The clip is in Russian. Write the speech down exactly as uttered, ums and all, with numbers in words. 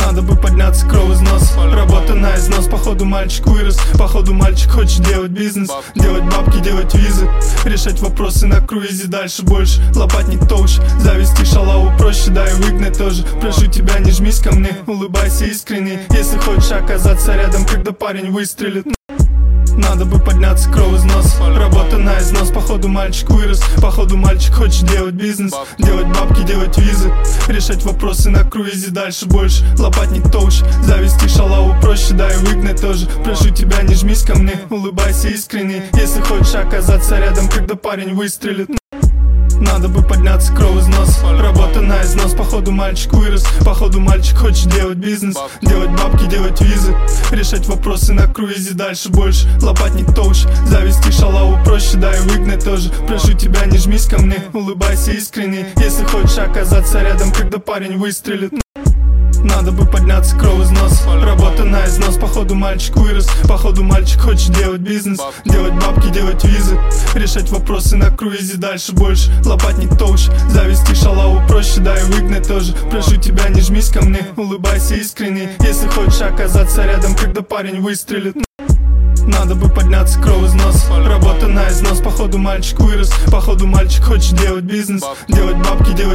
Надо бы подняться, кровь из носа. Работа на износ, походу мальчик вырос. Походу мальчик хочет делать бизнес, делать бабки, делать визы, решать вопросы на круизе, дальше больше, лопатник толще. Завести шалаву проще, да и выгнать тоже. Прошу тебя, не жмись ко мне, улыбайся искренне, если хочешь оказаться рядом, когда парень выстрелит. Надо бы подняться, кровь из носа. Работа на износ, походу мальчик вырос. Походу мальчик хочет делать бизнес, делать бабки, делать визы, решать вопросы на круизе, дальше больше, лопатник толще. Завести шалаву проще, да и выгнать тоже. Прошу тебя, не жмись ко мне, улыбайся искренне, если хочешь оказаться рядом, когда парень выстрелит. Надо бы подняться, кровь из носа. Работа на износ, походу мальчик вырос. Походу мальчик хочет делать бизнес, делать бабки, делать визы, решать вопросы на круизе, дальше больше, лопатник толще. Завести шалаву проще, да и выгнать тоже. Прошу тебя, не жмись ко мне, улыбайся искренне, если хочешь оказаться рядом, когда парень выстрелит. Надо бы подняться, кровь из носа. Работа на износ, походу мальчик вырос. Походу мальчик хочет делать бизнес, делать бабки, делать визы, решать вопросы на круизе, дальше больше, лопатник толще. Завести шалаву проще, да и выгнать тоже. Прошу тебя, не жмись ко мне, улыбайся искренне, если хочешь оказаться рядом, когда парень выстрелит. Надо бы подняться, кровь из носа. Работа на износ, походу мальчик вырос. Походу мальчик хочет делать бизнес, делать бабки, делать